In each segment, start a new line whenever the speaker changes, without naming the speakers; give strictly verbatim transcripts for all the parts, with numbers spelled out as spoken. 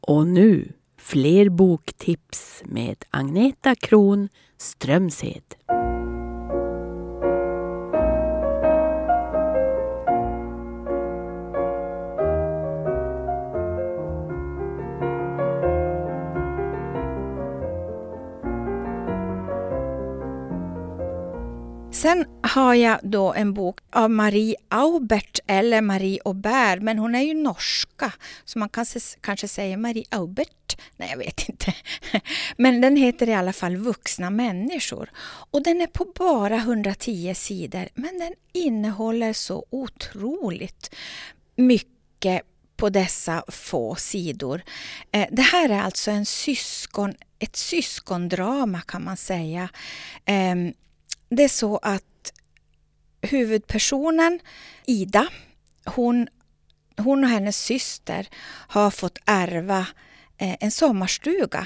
Och nu fler boktips med Agneta Kron Strömshed.
Sen har jag då en bok av Marie Aubert eller Marie Aubert, men hon är ju norska så man kan kanske säga Marie Aubert. Nej, jag vet inte. Men den heter i alla fall Vuxna människor och den är på bara hundratio sidor, men den innehåller så otroligt mycket på dessa få sidor. Det här är alltså en syskon, ett syskondrama kan man säga. Det är så att huvudpersonen Ida, hon, hon och hennes syster har fått ärva en sommarstuga.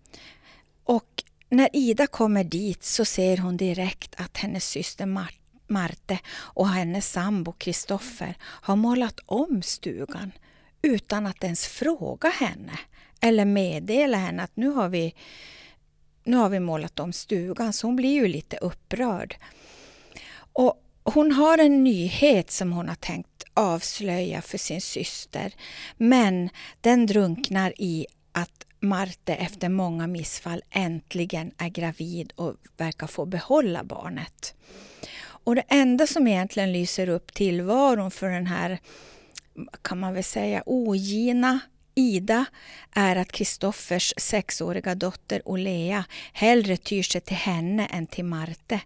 Och när Ida kommer dit så ser hon direkt att hennes syster Mar- Marte och hennes sambo Kristoffer har målat om stugan utan att ens fråga henne eller meddela henne att nu har vi Nu har vi målat om stugan, så hon blir ju lite upprörd. Och hon har en nyhet som hon har tänkt avslöja för sin syster. Men den drunknar i att Marte efter många missfall äntligen är gravid och verkar få behålla barnet. Och det enda som egentligen lyser upp tillvaron för den här, kan man väl säga, ogina Ida är att Kristoffers sexåriga dotter Olea hellre tyr sig till henne än till Marte.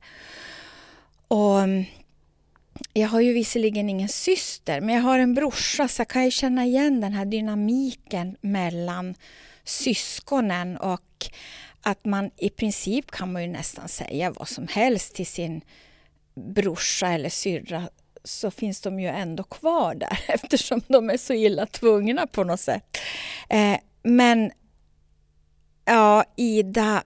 Och jag har ju visserligen ingen syster, men jag har en brorsa, så jag kan ju känna igen den här dynamiken mellan syskonen och att man i princip kan man ju nästan säga vad som helst till sin brorsa eller syrra, så finns de ju ändå kvar där eftersom de är så illa tvungna på något sätt. Eh, men ja, Ida,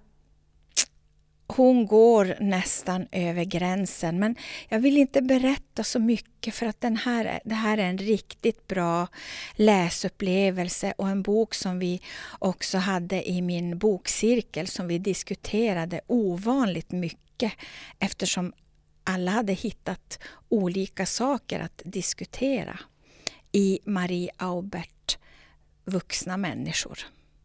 hon går nästan över gränsen, men jag vill inte berätta så mycket för att den här, det här är en riktigt bra läsupplevelse och en bok som vi också hade i min bokcirkel som vi diskuterade ovanligt mycket eftersom alla hade hittat olika saker att diskutera i Marie Aubert Vuxna människor.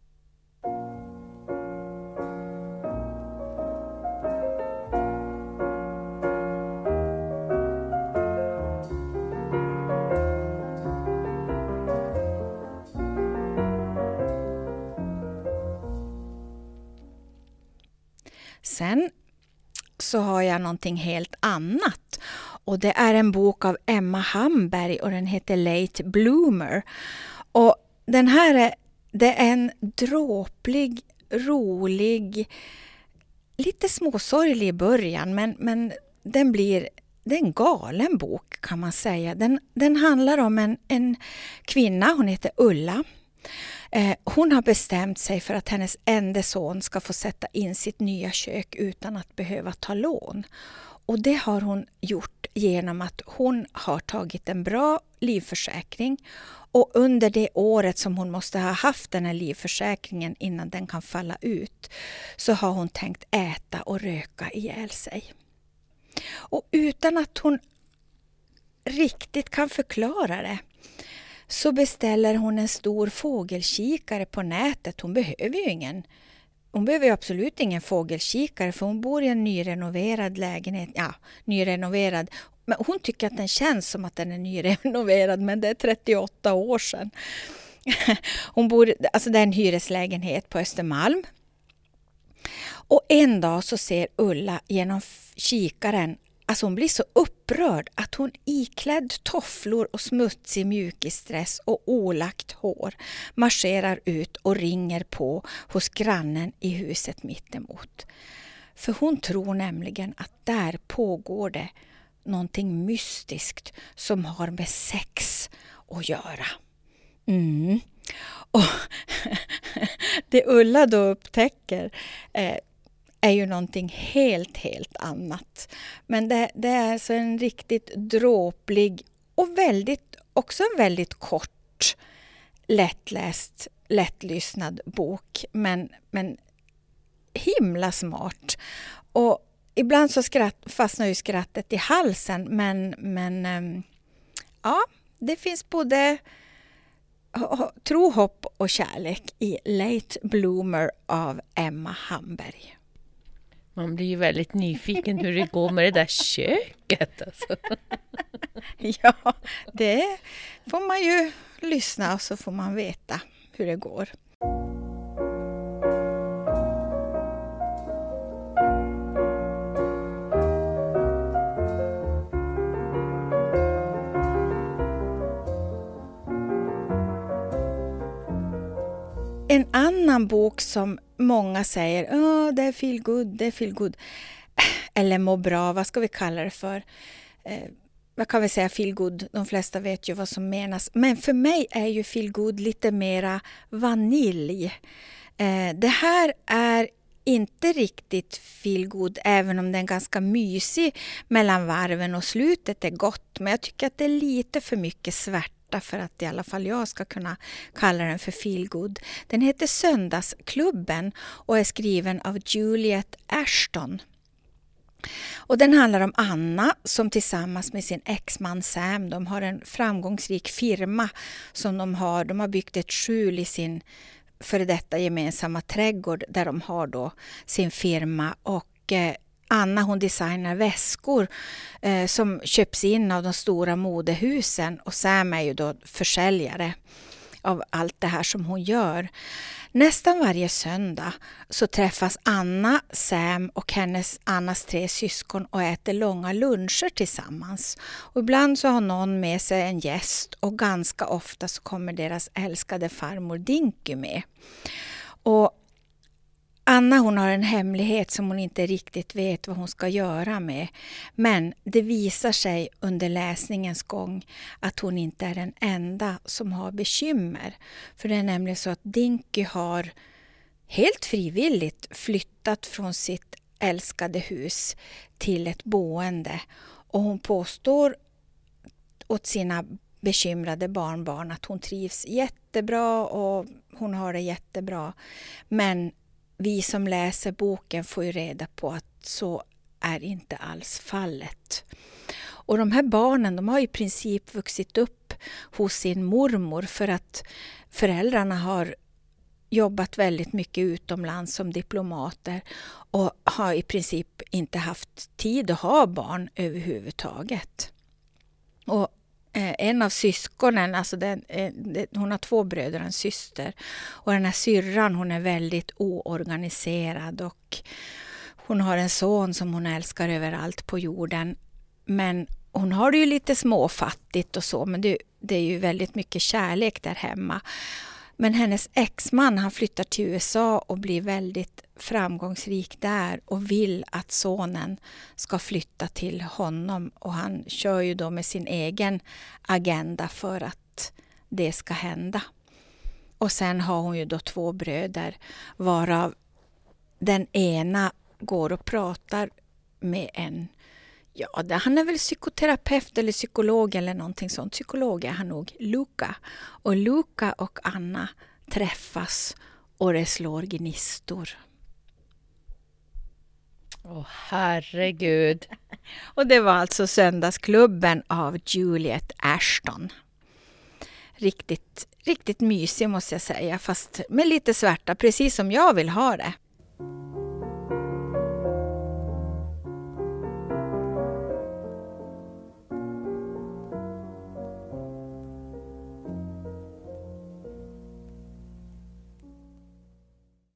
Sen så har jag någonting helt annat och det är en bok av Emma Hamberg och den heter Late Bloomer. Och den här är, det är en dråplig, rolig, lite småsorglig i början, men, men den blir, det är en galen bok kan man säga. Den, den handlar om en, en kvinna, hon heter Ulla. Hon har bestämt sig för att hennes enda son ska få sätta in sitt nya kök utan att behöva ta lån. Och det har hon gjort genom att hon har tagit en bra livförsäkring. Och under det året som hon måste ha haft den här livförsäkringen innan den kan falla ut så har hon tänkt äta och röka ihjäl sig. Och utan att hon riktigt kan förklara det så beställer hon en stor fågelkikare på nätet. Hon behöver ju ingen. Hon behöver ju absolut ingen fågelkikare för hon bor i en nyrenoverad lägenhet. Ja, nyrenoverad. Men hon tycker att den känns som att den är nyrenoverad, men det är trettioåtta år sedan. Hon bor, alltså det är en hyreslägenhet på Östermalm. Och en dag så ser Ulla genom kikaren, alltså hon blir så upprörd att hon iklädd tofflor och smutsig mjukisdress och olagt hår marscherar ut och ringer på hos grannen i huset mittemot. För hon tror nämligen att där pågår det någonting mystiskt som har med sex att göra. Mm. Och det Ulla då upptäcker eh, är ju någonting helt, helt annat. Men det, det är alltså en riktigt dråplig och väldigt, också en väldigt kort, lättläst lättlyssnad bok, men, men himla smart. Och ibland så skratt, fastnar ju skrattet i halsen, men, men äm, ja, det finns både tro, hopp och kärlek i Late Bloomer av Emma Hamberg.
Man blir ju väldigt nyfiken hur det går med det där köket. Alltså.
Ja, det får man ju lyssna och så får man veta hur det går. En annan bok som många säger, oh, det är feel good, det är feel good. Eller må bra, vad ska vi kalla det för? Eh, vad kan vi säga feel good? De flesta vet ju vad som menas. Men för mig är ju feel good lite mera vanilj. Eh, det här är inte riktigt feel good, även om den är ganska mysig mellan varven och slutet är gott. Men jag tycker att det är lite för mycket svärta för att i alla fall jag ska kunna kalla den för feel good. Den heter Söndagsklubben och är skriven av Juliet Ashton. Och den handlar om Anna som tillsammans med sin exman Sam, de har en framgångsrik firma som de har. De har byggt ett skjul i sin före detta gemensamma trädgård där de har då sin firma, och eh, Anna hon designar väskor eh, som köps in av de stora modehusen, och Sam är ju då försäljare av allt det här som hon gör. Nästan varje söndag så träffas Anna, Sam och hennes Annas tre syskon och äter långa luncher tillsammans. Och ibland så har någon med sig en gäst, och ganska ofta så kommer deras älskade farmor Dinky med. Och Anna hon har en hemlighet som hon inte riktigt vet vad hon ska göra med. Men det visar sig under läsningens gång att hon inte är den enda som har bekymmer. För det är nämligen så att Dinky har helt frivilligt flyttat från sitt älskade hus till ett boende. Och hon påstår åt sina bekymrade barnbarn att hon trivs jättebra och hon har det jättebra. Men vi som läser boken får ju reda på att så är inte alls fallet. Och de här barnen, de har i princip vuxit upp hos sin mormor för att föräldrarna har jobbat väldigt mycket utomlands som diplomater och har i princip inte haft tid att ha barn överhuvudtaget. Och en av syskonen, alltså den, hon har två bröder och en syster, och den här syrran hon är väldigt oorganiserad och hon har en son som hon älskar överallt på jorden, men hon har det ju lite småfattigt och så, men det, det är ju väldigt mycket kärlek där hemma. Men hennes exman han flyttar till U S A och blir väldigt framgångsrik där och vill att sonen ska flytta till honom, och han kör ju då med sin egen agenda för att det ska hända. Och sen har hon ju då två bröder, varav den ena går och pratar med en, ja, han är väl psykoterapeut eller psykolog eller någonting sånt. Psykolog är han nog, Luca. Och Luca och Anna träffas och det slår gnistor.
Åh, oh, herregud.
Och det var alltså Söndagsklubben av Juliet Ashton. Riktigt, riktigt mysig måste jag säga, fast med lite svärta, precis som jag vill ha det.